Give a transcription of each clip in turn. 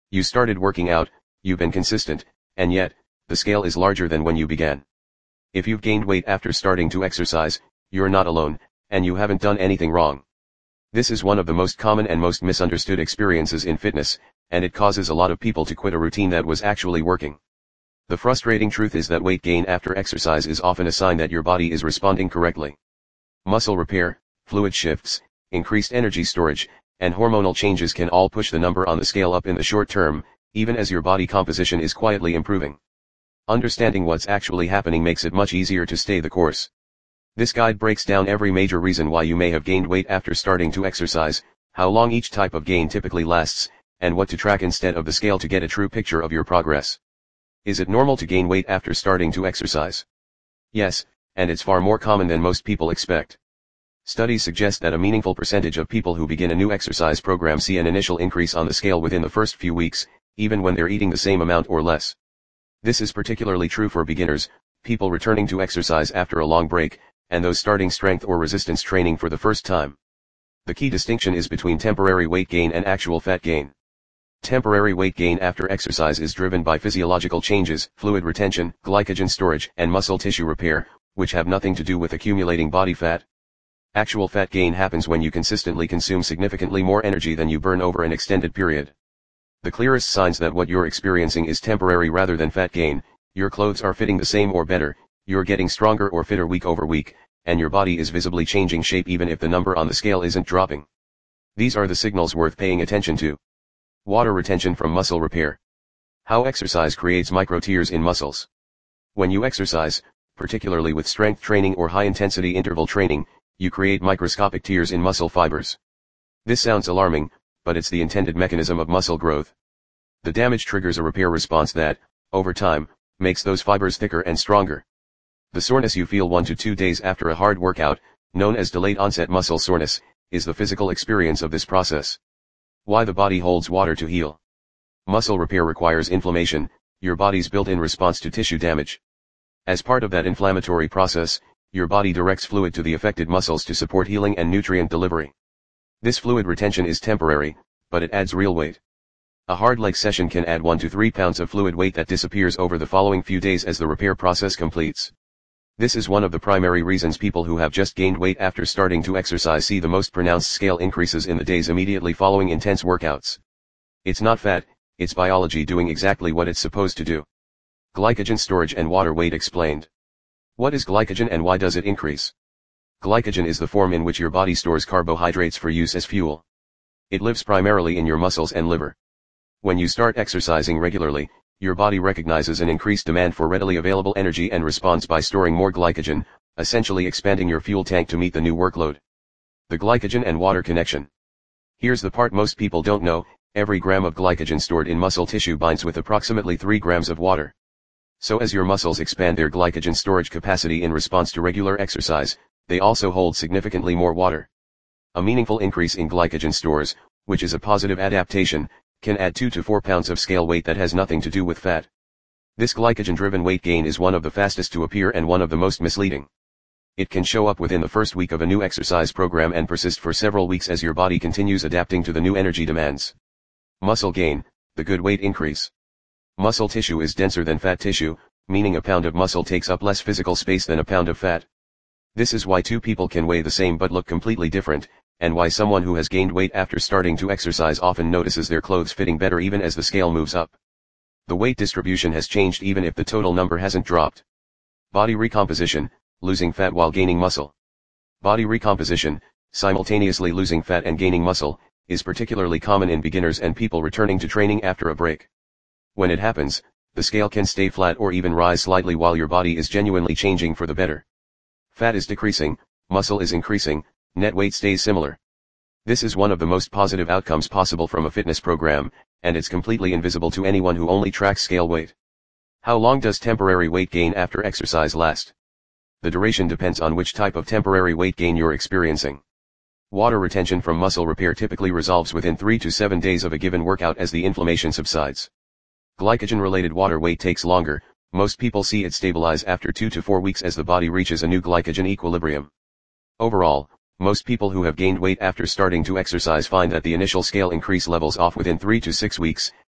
You started working out, you've been consistent, and yet, the scale is larger than when you began. If you've gained weight after starting to exercise, you're not alone, and you haven't done anything wrong. This is one of the most common and most misunderstood experiences in fitness, and it causes a lot of people to quit a routine that was actually working. The frustrating truth is that weight gain after exercise is often a sign that your body is responding correctly. Muscle repair, fluid shifts, increased energy storage, and hormonal changes can all push the number on the scale up in the short term, even as your body composition is quietly improving. Understanding what's actually happening makes it much easier to stay the course. This guide breaks down every major reason why you may have gained weight after starting to exercise, how long each type of gain typically lasts, and what to track instead of the scale to get a true picture of your progress. Is it normal to gain weight after starting to exercise? Yes, and it's far more common than most people expect. Studies suggest that a meaningful percentage of people who begin a new exercise program see an initial increase on the scale within the first few weeks, even when they're eating the same amount or less. This is particularly true for beginners, people returning to exercise after a long break, and those starting strength or resistance training for the first time. The key distinction is between temporary weight gain and actual fat gain. Temporary weight gain after exercise is driven by physiological changes, fluid retention, glycogen storage, and muscle tissue repair, which have nothing to do with accumulating body fat. Actual fat gain happens when you consistently consume significantly more energy than you burn over an extended period. The clearest signs that what you're experiencing is temporary rather than fat gain: your clothes are fitting the same or better, you're getting stronger or fitter week over week, and your body is visibly changing shape even if the number on the scale isn't dropping. These are the signals worth paying attention to. Water retention from muscle repair. How exercise creates micro tears in muscles. When you exercise, particularly with strength training or high-intensity interval training, you create microscopic tears in muscle fibers. This sounds alarming, but it's the intended mechanism of muscle growth. The damage triggers a repair response that, over time, makes those fibers thicker and stronger. The soreness you feel 1 to 2 days after a hard workout, known as delayed onset muscle soreness, is the physical experience of this process. Why the body holds water to heal. Muscle repair requires inflammation, your body's built-in response to tissue damage. As part of that inflammatory process, your body directs fluid to the affected muscles to support healing and nutrient delivery. This fluid retention is temporary, but it adds real weight. A hard leg session can add 1 to 3 pounds of fluid weight that disappears over the following few days as the repair process completes. This is one of the primary reasons people who have just gained weight after starting to exercise see the most pronounced scale increases in the days immediately following intense workouts. It's not fat, it's biology doing exactly what it's supposed to do. Glycogen storage and water weight explained. What is glycogen and why does it increase? Glycogen is the form in which your body stores carbohydrates for use as fuel. It lives primarily in your muscles and liver. When you start exercising regularly, your body recognizes an increased demand for readily available energy and responds by storing more glycogen, essentially expanding your fuel tank to meet the new workload. The glycogen and water connection. Here's the part most people don't know: every gram of glycogen stored in muscle tissue binds with approximately 3 grams of water. So as your muscles expand their glycogen storage capacity in response to regular exercise, they also hold significantly more water. A meaningful increase in glycogen stores, which is a positive adaptation, can add 2 to 4 pounds of scale weight that has nothing to do with fat. This glycogen-driven weight gain is one of the fastest to appear and one of the most misleading. It can show up within the first week of a new exercise program and persist for several weeks as your body continues adapting to the new energy demands. Muscle gain, the good weight increase. Muscle tissue is denser than fat tissue, meaning a pound of muscle takes up less physical space than a pound of fat. This is why two people can weigh the same but look completely different, and why someone who has gained weight after starting to exercise often notices their clothes fitting better even as the scale moves up. The weight distribution has changed even if the total number hasn't dropped. Body recomposition, losing fat while gaining muscle. Body recomposition, simultaneously losing fat and gaining muscle, is particularly common in beginners and people returning to training after a break. When it happens, the scale can stay flat or even rise slightly while your body is genuinely changing for the better. Fat is decreasing, muscle is increasing, net weight stays similar. This is one of the most positive outcomes possible from a fitness program, and it's completely invisible to anyone who only tracks scale weight. How long does temporary weight gain after exercise last? The duration depends on which type of temporary weight gain you're experiencing. Water retention from muscle repair typically resolves within 3 to 7 days of a given workout as the inflammation subsides. Glycogen-related water weight takes longer. Most people see it stabilize after 2 to 4 weeks as the body reaches a new glycogen equilibrium. Overall, most people who have gained weight after starting to exercise find that the initial scale increase levels off within 3 to 6 weeks,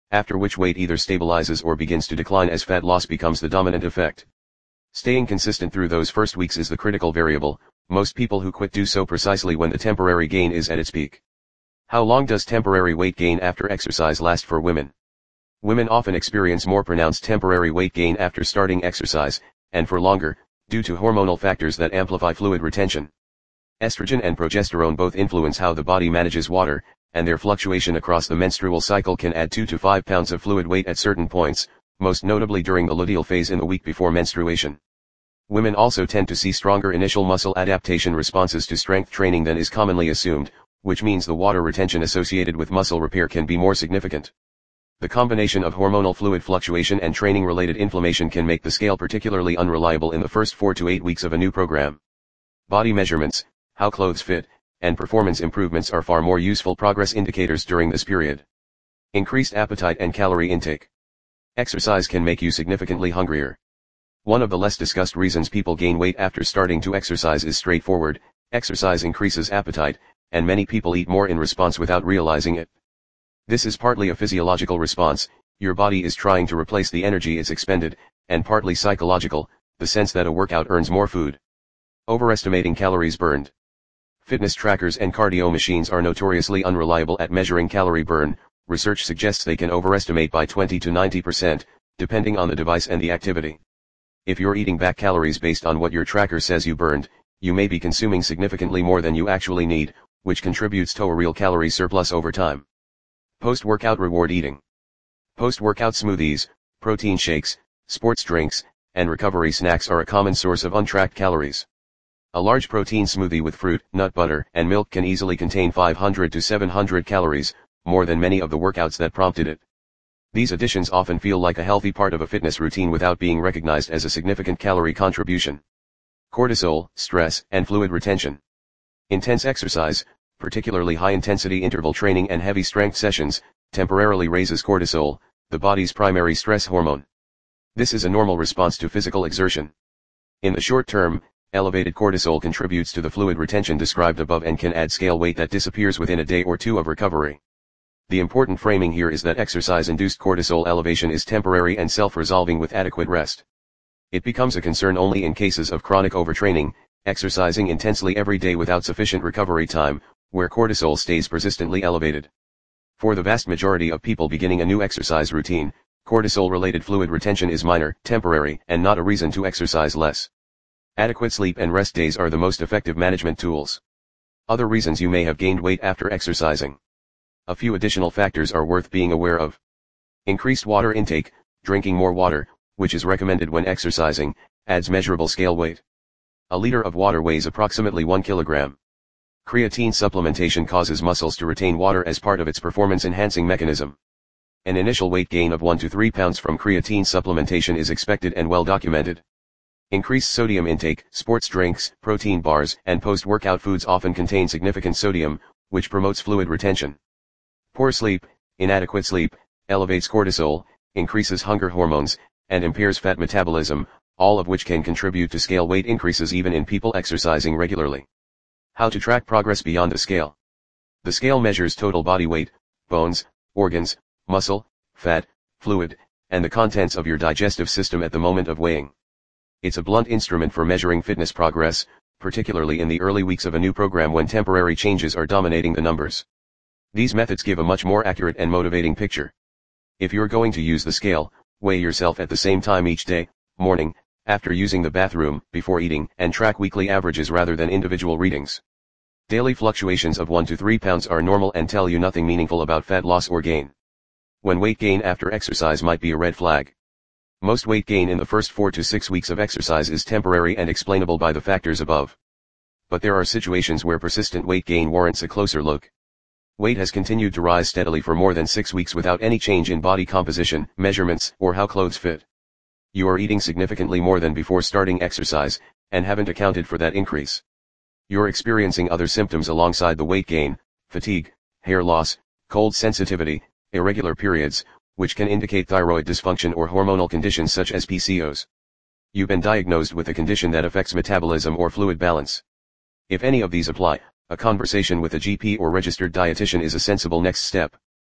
after which weight either stabilizes or begins to decline as fat loss becomes the dominant effect. Staying consistent through those first weeks is the critical variable. Most people who quit do so precisely when the temporary gain is at its peak. How long does temporary weight gain after exercise last for women? Women often experience more pronounced temporary weight gain after starting exercise, and for longer, due to hormonal factors that amplify fluid retention. Estrogen and progesterone both influence how the body manages water, and their fluctuation across the menstrual cycle can add 2 to 5 pounds of fluid weight at certain points, most notably during the luteal phase in the week before menstruation. Women also tend to see stronger initial muscle adaptation responses to strength training than is commonly assumed, which means the water retention associated with muscle repair can be more significant. The combination of hormonal fluid fluctuation and training-related inflammation can make the scale particularly unreliable in the first 4 to 8 weeks of a new program. Body measurements, how clothes fit, and performance improvements are far more useful progress indicators during this period. Increased appetite and calorie intake. Exercise can make you significantly hungrier. One of the less discussed reasons people gain weight after starting to exercise is straightforward: exercise increases appetite, and many people eat more in response without realizing it. This is partly a physiological response, your body is trying to replace the energy it's expended, and partly psychological, the sense that a workout earns more food. Overestimating calories burned. Fitness trackers and cardio machines are notoriously unreliable at measuring calorie burn. Research suggests they can overestimate by 20 to 90%, depending on the device and the activity. If you're eating back calories based on what your tracker says you burned, you may be consuming significantly more than you actually need, which contributes to a real calorie surplus over time. Post-workout reward eating. Post-workout smoothies, protein shakes, sports drinks, and recovery snacks are a common source of untracked calories. A large protein smoothie with fruit, nut butter, and milk can easily contain 500 to 700 calories, more than many of the workouts that prompted it. These additions often feel like a healthy part of a fitness routine without being recognized as a significant calorie contribution. Cortisol, stress, and fluid retention. Intense exercise, particularly high-intensity interval training and heavy strength sessions, temporarily raises cortisol, the body's primary stress hormone. This is a normal response to physical exertion. In the short term, elevated cortisol contributes to the fluid retention described above and can add scale weight that disappears within a day or two of recovery. The important framing here is that exercise-induced cortisol elevation is temporary and self-resolving with adequate rest. It becomes a concern only in cases of chronic overtraining, exercising intensely every day without sufficient recovery time, where cortisol stays persistently elevated. For the vast majority of people beginning a new exercise routine, cortisol-related fluid retention is minor, temporary, and not a reason to exercise less. Adequate sleep and rest days are the most effective management tools. Other reasons you may have gained weight after exercising. A few additional factors are worth being aware of. Increased water intake, drinking more water, which is recommended when exercising, adds measurable scale weight. A liter of water weighs approximately 1 kilogram. Creatine supplementation causes muscles to retain water as part of its performance-enhancing mechanism. An initial weight gain of 1 to 3 pounds from creatine supplementation is expected and well documented. Increased sodium intake, sports drinks, protein bars, and post-workout foods often contain significant sodium, which promotes fluid retention. Poor sleep, inadequate sleep, elevates cortisol, increases hunger hormones, and impairs fat metabolism, all of which can contribute to scale weight increases even in people exercising regularly. How to track progress beyond the scale. The scale measures total body weight, bones, organs, muscle, fat, fluid, and the contents of your digestive system at the moment of weighing. It's a blunt instrument for measuring fitness progress, particularly in the early weeks of a new program when temporary changes are dominating the numbers. These methods give a much more accurate and motivating picture. If you're going to use the scale, weigh yourself at the same time each day, morning, after using the bathroom, before eating, and track weekly averages rather than individual readings. Daily fluctuations of 1 to 3 pounds are normal and tell you nothing meaningful about fat loss or gain. When weight gain after exercise might be a red flag. Most weight gain in the first 4 to 6 weeks of exercise is temporary and explainable by the factors above. But there are situations where persistent weight gain warrants a closer look. Weight has continued to rise steadily for more than 6 weeks without any change in body composition, measurements, or how clothes fit. You are eating significantly more than before starting exercise, and haven't accounted for that increase. You're experiencing other symptoms alongside the weight gain: fatigue, hair loss, cold sensitivity, irregular periods, which can indicate thyroid dysfunction or hormonal conditions such as PCOS. You've been diagnosed with a condition that affects metabolism or fluid balance. If any of these apply, a conversation with a GP or registered dietitian is a sensible next step.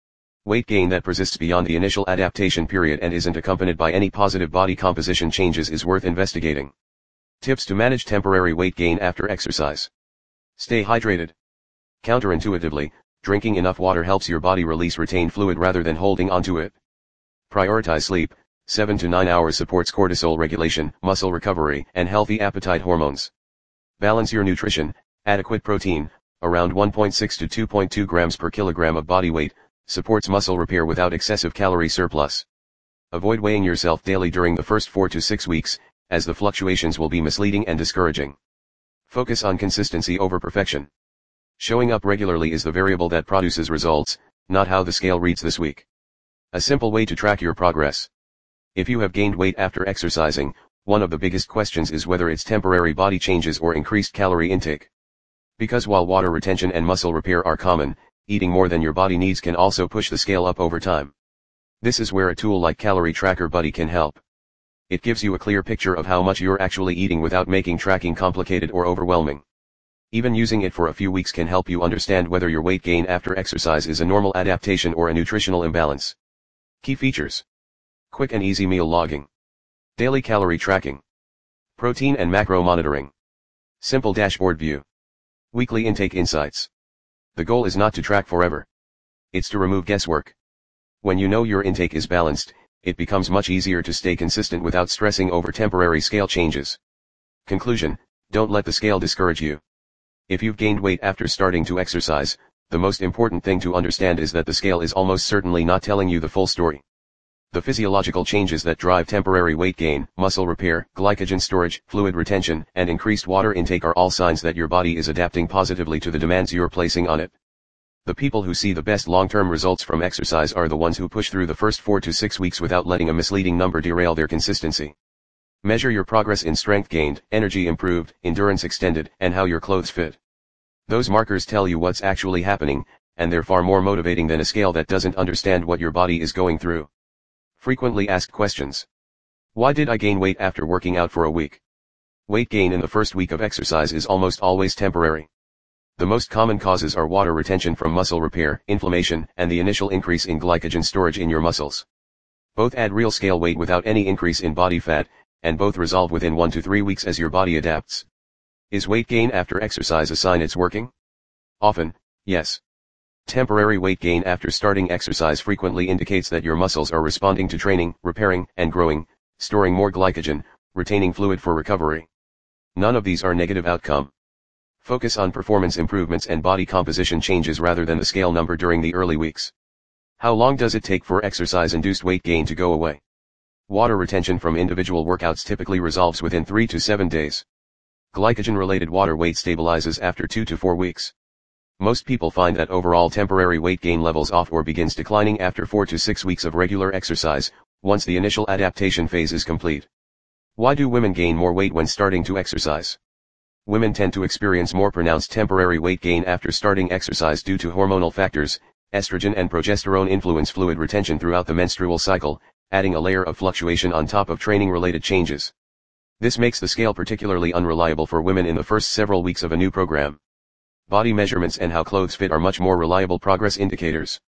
Weight gain that persists beyond the initial adaptation period and isn't accompanied by any positive body composition changes is worth investigating. Tips to manage temporary weight gain after exercise. Stay hydrated. Counterintuitively, drinking enough water helps your body release retained fluid rather than holding onto it. Prioritize sleep. 7 to 9 hours supports cortisol regulation, muscle recovery, and healthy appetite hormones. Balance your nutrition. Adequate protein, around 1.6 to 2.2 grams per kilogram of body weight, supports muscle repair without excessive calorie surplus. Avoid weighing yourself daily during the first 4 to 6 weeks, as the fluctuations will be misleading and discouraging. Focus on consistency over perfection. Showing up regularly is the variable that produces results, not how the scale reads this week. A simple way to track your progress. If you have gained weight after exercising, one of the biggest questions is whether it's temporary body changes or increased calorie intake. Because while water retention and muscle repair are common, eating more than your body needs can also push the scale up over time. This is where a tool like Calorie Tracker Buddy can help. It gives you a clear picture of how much you're actually eating without making tracking complicated or overwhelming. Even using it for a few weeks can help you understand whether your weight gain after exercise is a normal adaptation or a nutritional imbalance. Key features. Quick and easy meal logging. Daily calorie tracking. Protein and macro monitoring. Simple dashboard view. Weekly intake insights. The goal is not to track forever. It's to remove guesswork. When you know your intake is balanced, it becomes much easier to stay consistent without stressing over temporary scale changes. Conclusion: don't let the scale discourage you. If you've gained weight after starting to exercise, the most important thing to understand is that the scale is almost certainly not telling you the full story. The physiological changes that drive temporary weight gain, muscle repair, glycogen storage, fluid retention, and increased water intake are all signs that your body is adapting positively to the demands you're placing on it. The people who see the best long-term results from exercise are the ones who push through the first 4 to 6 weeks without letting a misleading number derail their consistency. Measure your progress in strength gained, energy improved, endurance extended, and how your clothes fit. Those markers tell you what's actually happening, and they're far more motivating than a scale that doesn't understand what your body is going through. Frequently asked questions. Why did I gain weight after working out for a week? Weight gain in the first week of exercise is almost always temporary. The most common causes are water retention from muscle repair, inflammation, and the initial increase in glycogen storage in your muscles. Both add real scale weight without any increase in body fat, and both resolve within 1 to 3 weeks as your body adapts. Is weight gain after exercise a sign it's working? Often, yes. Temporary weight gain after starting exercise frequently indicates that your muscles are responding to training, repairing, and growing, storing more glycogen, retaining fluid for recovery. None of these are negative outcome. Focus on performance improvements and body composition changes rather than the scale number during the early weeks. How long does it take for exercise-induced weight gain to go away? Water retention from individual workouts typically resolves within 3 to 7 days. Glycogen-related water weight stabilizes after 2 to 4 weeks. Most people find that overall temporary weight gain levels off or begins declining after 4 to 6 weeks of regular exercise, once the initial adaptation phase is complete. Why do women gain more weight when starting to exercise? Women tend to experience more pronounced temporary weight gain after starting exercise due to hormonal factors. Estrogen and progesterone influence fluid retention throughout the menstrual cycle, adding a layer of fluctuation on top of training-related changes. This makes the scale particularly unreliable for women in the first several weeks of a new program. Body measurements and how clothes fit are much more reliable progress indicators.